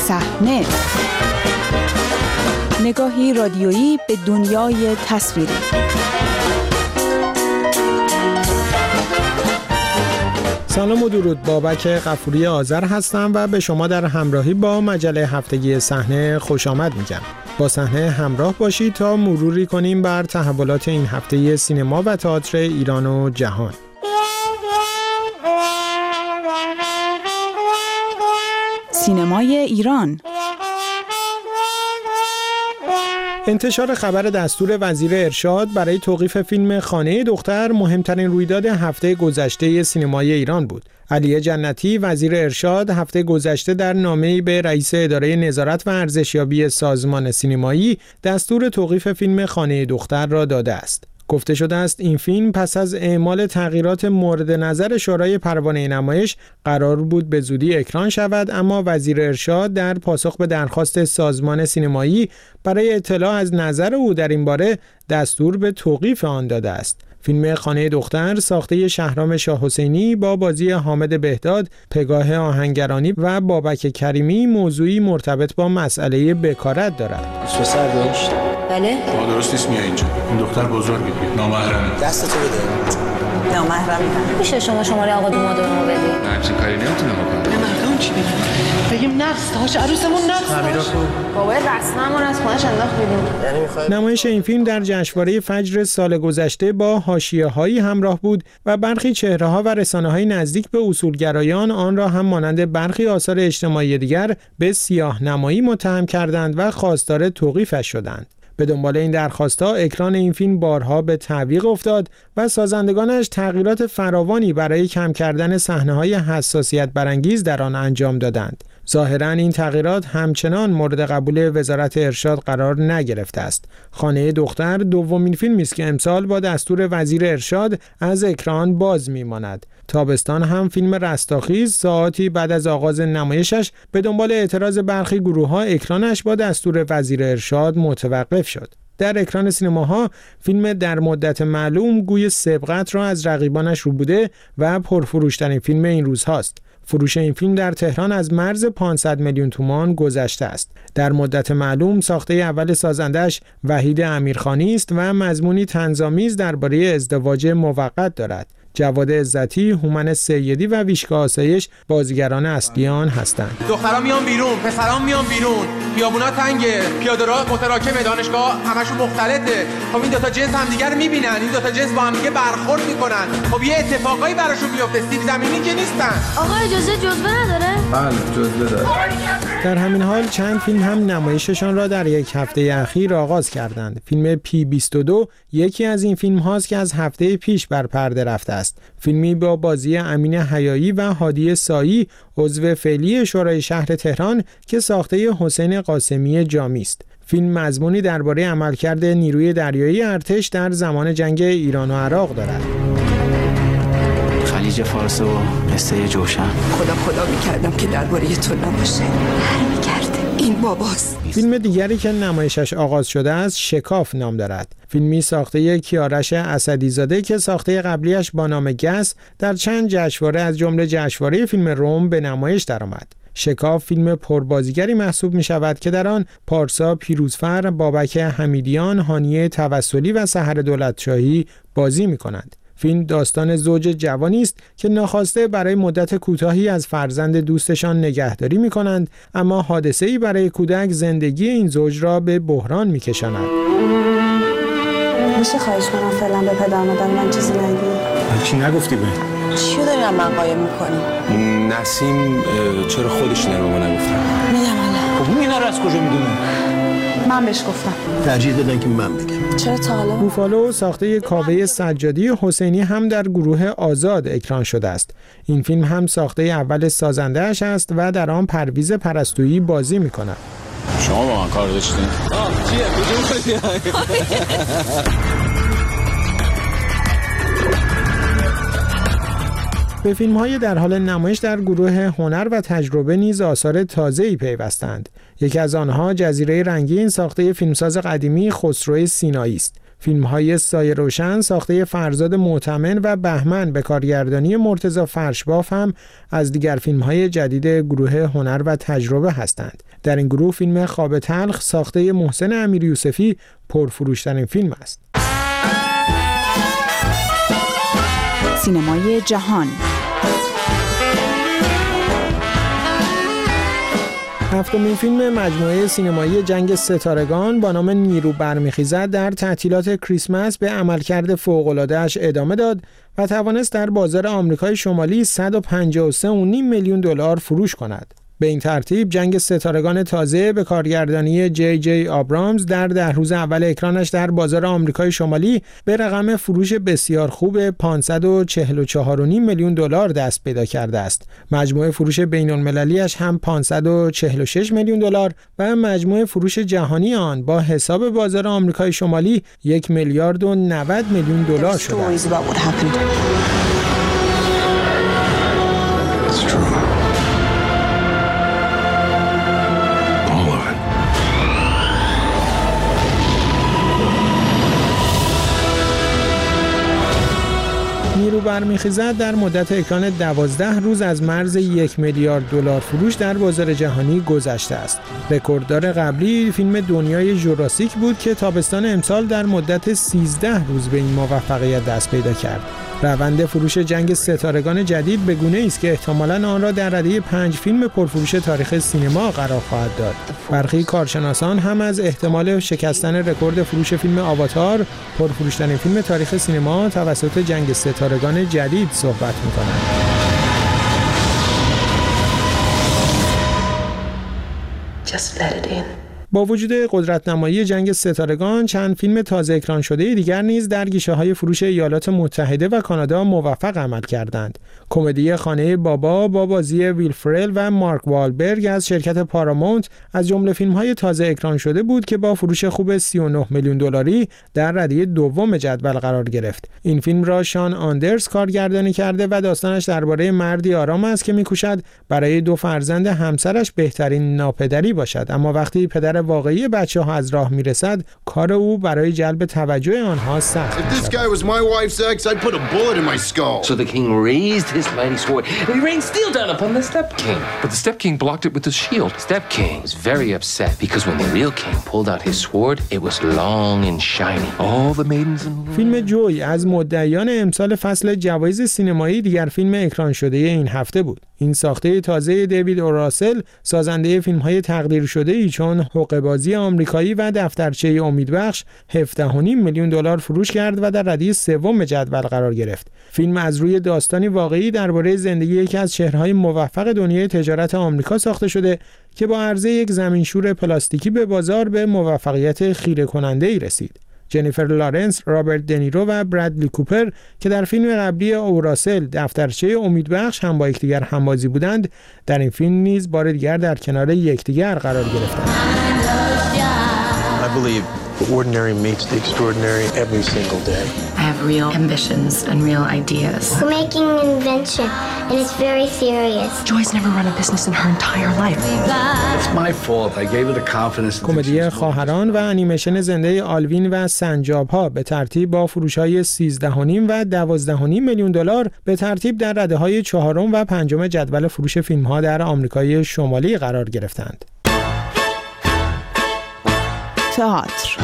صحنه، نگاهی رادیویی به دنیای تصویری. سلام و درود، بابک غفوری آذر هستم و به شما در همراهی با مجله هفتگی صحنه خوش آمد میگم. با صحنه همراه باشید تا مروری کنیم بر تحولات این هفته سینما و تئاتر ایران و جهان. سینمای ایران. انتشار خبر دستور وزیر ارشاد برای توقیف فیلم خانه دختر مهمترین رویداد هفته گذشته سینمای ایران بود. علی جنتی وزیر ارشاد هفته گذشته در نامه‌ای به رئیس اداره نظارت و ارزشیابی سازمان سینمایی دستور توقیف فیلم خانه دختر را داده است. گفته شده است این فیلم پس از اعمال تغییرات مورد نظر شورای پروانه نمایش قرار بود به زودی اکران شود، اما وزیر ارشاد در پاسخ به درخواست سازمان سینمایی برای اطلاع از نظر او در این باره دستور به توقیف آن داده است. فیلم خانه دختر ساخته شهرام شاه حسینی با بازی حامد بهداد، پگاه آهنگرانی و بابک کریمی موضوعی مرتبط با مسئله بکارت دارد. پسر داشت؟ بله؟ ما درست نیست میای اینجا. این دختر بزرگه، نامحرمه. دستتو بده. نامحرمه. میشه شماره آقا دومادو رو بدی؟ من همچین کاری نمیتونم بکنم. مردم چی بگیم نقص تاش عروسمون نقص. تعمیرا خوب. بابا رسممون از خونش انداخت بدیم. یعنی میخوای نمایش این فیلم در جشنواره فجر سال گذشته با حاشیه‌هایی همراه بود و برخی چهره‌ها و رسانه‌های نزدیک به اصولگرایان آن را هم مانند برخی آثار اجتماعی دیگر به سیاه‌نمایی متهم کردند و خواستار توقیفش شدند. به دنبال این درخواست‌ها اکران این فیلم بارها به تعویق افتاد و سازندگانش تغییرات فراوانی برای کم کردن صحنه‌های حساسیت برانگیز در آن انجام دادند. ظاهراً این تغییرات همچنان مورد قبول وزارت ارشاد قرار نگرفته است. خانه دختر دومین فیلمی است که امسال با دستور وزیر ارشاد از اکران باز می‌ماند. تابستان هم فیلم رستاخیز ساعاتی بعد از آغاز نمایشش به دنبال اعتراض برخی گروه‌ها اکرانش با دستور وزیر ارشاد متوقف شد. در اکران سینماها فیلم در مدت معلوم گوی سبقت را از رقیبانش روبوده و پرفروشترین فیلم این روزهاست. فروش این فیلم در تهران از مرز 500 میلیون تومان گذشته است. در مدت معلوم ساخته اول سازندش وحید امیرخانی است و مضمونی طنزآمیز درباره ازدواج موقت دارد. جواد عزتی، هومن سیدی و ویشکا آسایش بازیگران اصلی آن هستند. دخترها میان بیرون، پسرها میان بیرون، خیابونا تنگه، پیاده‌رو متراکمه، دانشگاه همشون مختلطه. خب این دو تا جنس همدیگه رو میبینن، این دو تا جنس با همدیگه برخورد میکنن. خب یه اتفاقایی براشون میفته، سیب زمینی که نیستن. آقا اجازه جزوه نداره؟ بله، جزوه داره. در همین حال چند فیلم هم نمایششان را در یک هفته اخیر آغاز کردند. فیلم P22 یکی از این فیلم هاست که از هفته پیش بر پرده رفته است. فیلمی با بازی امین حیایی و هادی سایی عضو فعلی شورای شهر تهران که ساخته حسین قاسمی جامی است. فیلم مضمونی درباره عملکرد نیروی دریایی ارتش در زمان جنگ ایران و عراق دارد. خلیج فارس و قصه جوشن. خدا میکردم که درباره تو نباشه. میکرده این باباست. فیلم دیگری که نمایشش آغاز شده است شکاف نام دارد. فیلمی ساخته کیارش اسدیزاده که ساخته قبلیش با نام گس در چند جشنواره از جمله جشنواره فیلم روم به نمایش درآمد. شکاف فیلم پربازیگری محسوب می شود که در آن پارسا پیروزفر، بابک حمیدیان، هانیه توسلی و سحر دولتشاهی بازی می کنند. فیلم داستان زوج جوانی است که ناخواسته برای مدت کوتاهی از فرزند دوستشان نگهداری می کنند، اما حادثه‌ای برای کودک زندگی این زوج را به بحران می کشاند. میشه خواهش کنم فعلا به پدر مادر من چیزی نگی؟ چی نگفتی به؟ چیو داری من قایم میکنی؟ نسیم چرا خودش اینا رو به ما نگفته؟ میگم الان. خب اون اینا رو از کجا میدونه؟ من بهش گفتم. ترجیح دادن که من بگم. چرا تا حالا؟ بوفالو ساخته کاوه سجادی حسینی هم در گروه آزاد اکران شده است. این فیلم هم ساخته اول سازنده‌اش است و در آن پرویز پرستویی بازی می‌کند. شما با من کار داشتین؟ چیه؟ کجا به فیلم‌های در حال نمایش در گروه هنر و تجربه نیز آثار تازه‌ای پیوستند. یکی از آنها جزیره رنگین ساخته فیلمساز قدیمی خسرو سینایی است. فیلم‌های سایه روشن ساخته فرزاد معتمن و بهمن به کارگردانی مرتضی فرشباف هم از دیگر فیلم‌های جدید گروه هنر و تجربه هستند. در این گروه فیلم خواب تلخ ساخته محسن امیریوسفی پرفروش‌ترین فیلم است. سینمای جهان. هفتمین فیلم مجموعه سینمایی جنگ ستارگان با نام نیرو برمیخیزد در تعطیلات کریسمس به عملکرد فوق‌العاده‌اش ادامه داد و توانست در بازار آمریکای شمالی 153.5 میلیون دلار فروش کند. به این ترتیب جنگ ستارگان تازه به کارگردانی جی آبرامز در 10 روز اول اکرانش در بازار آمریکای شمالی به رقم فروش بسیار خوب 544.5 میلیون دلار دست پیدا کرده است. مجموع فروش بین‌المللیش هم 546 میلیون دلار و مجموع فروش جهانی آن با حساب بازار آمریکای شمالی 1 میلیارد و 90 میلیون دلار شده است. نیرو برمیخیزد در مدت اکران 12 روز از مرز 1 میلیارد دلار فروش در بازار جهانی گذشته است. رکورددار قبلی فیلم دنیای ژوراسیک بود که تابستان امسال در مدت 13 روز به این موفقیت دست پیدا کرد. روند فروش جنگ ستارگان جدید به گونه‌ای است که احتمالاً آن را در رده 5 فیلم پرفروش تاریخ سینما قرار خواهد داد. برخی کارشناسان هم از احتمال شکستن رکورد فروش فیلم آواتار، پرفروش‌ترین فیلم تاریخ سینما توسط جنگ ستارگان جدید صحبت می‌کنند. Just let it in. با وجود قدرت‌نمایی جنگ ستارگان، چند فیلم تازه اکران شده دیگر نیز در گیشه‌های فروش ایالات متحده و کانادا موفق عمل کردند. کمدی خانه بابا با بازی ویل فرل و مارک والبرگ از شرکت پارامونت از جمله فیلم‌های تازه اکران شده بود که با فروش خوب 39 میلیون دلاری در رده دوم جدول قرار گرفت. این فیلم را شان آندرز کارگردانی کرده و داستانش درباره مردی آرام است که می‌کوشد برای 2 فرزند همسرش بهترین ناپدری باشد، اما وقتی پدر واقعی بچه‌ها از راه میرسد، کار او برای جلب توجه آنها سخت If this guy was my wife's ex, I'd put a bullet in my skull. So the king raised his mighty sword and he rained steel down upon the Step King. But the Step King blocked it with his shield. The Step King was very upset because when the real king pulled out his sword, it was long and shiny. All the maidens in فیلم جوی از مدعیان امسال فصل جوایز سینمایی دیگر فیلم اکران شده این هفته بود. این ساخته تازه دیوید اوراسل، سازنده فیلم‌های تقدیر شده‌ای چون حقه‌بازی آمریکایی و دفترچه امیدبخش، 17.5 میلیون دلار فروش کرد و در رده سوم جدول قرار گرفت. فیلم از روی داستانی واقعی درباره زندگی یکی از چهره‌های موفق دنیای تجارت آمریکا ساخته شده که با عرضه یک زمینشور پلاستیکی به بازار به موفقیت خیره کننده‌ای رسید. جنیفر لارنس، رابرت دنیرو و برادلی کوپر که در فیلم قبلی اوراسل دفترچه امیدبخش هم با یکدیگر همبازی بودند، در این فیلم نیز بار دیگر در کنار یکدیگر قرار گرفتند. I believe the ordinary meets the extraordinary every single day. I have real ambitions and real ideas. We're making an invention, and it's very serious. Joy's never run a business in her entire life. It's my fault. I gave her the confidence. کمدی خواهران و انیمیشن زنده آلوین و سنجاب‌ها به ترتیب با فروش‌های 13.5 و 12.5 میلیون دلار به ترتیب در رده‌های 4 و 5 جدول فروش فیلم‌ها در آمریکای شمالی قرار گرفتند. تئاتر.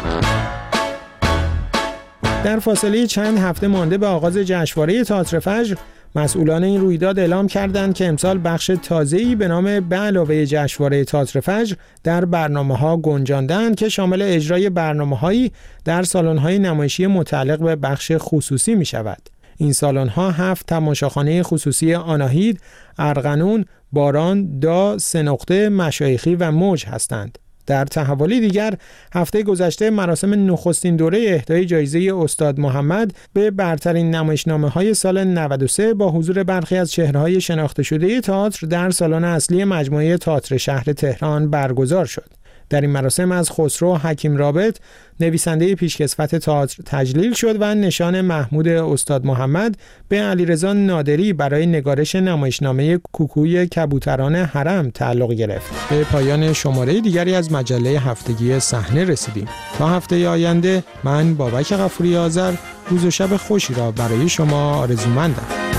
در فاصله چند هفته مانده به آغاز جشنواره تئاتر فجر، مسئولان این رویداد اعلام کردند که امسال بخش تازه‌ای به نام به علاوه جشنواره تئاتر فجر در برنامه‌ها گنجاندند که شامل اجرای برنامه‌هایی در سالن‌های نمایشی متعلق به بخش خصوصی می‌شود. این سالن‌ها 7 تماشاخانه خصوصی آناهید، ارغنون، باران، دا، سه مشایخی و موج هستند. در تحولی دیگر، هفته گذشته مراسم نخستین دوره اهدای جایزه استاد محمد به برترین نمایشنامه‌های سال 93 با حضور برخی از چهره‌های شناخته شده تئاتر در سالن اصلی مجموعه تئاتر شهر تهران برگزار شد. در این مراسم از خسرو حکیم رابط نویسنده پیشکسوت تئاتر تجلیل شد و نشان محمود استاد محمد به علیرضا نادری برای نگارش نمایشنامه کوکوی کبوتران حرم تعلق گرفت. به پایان شماره دیگری از مجله هفتگی صحنه رسیدیم. تا هفته آینده من بابک غفوری آذر روز و شب خوشی را برای شما آرزومندم.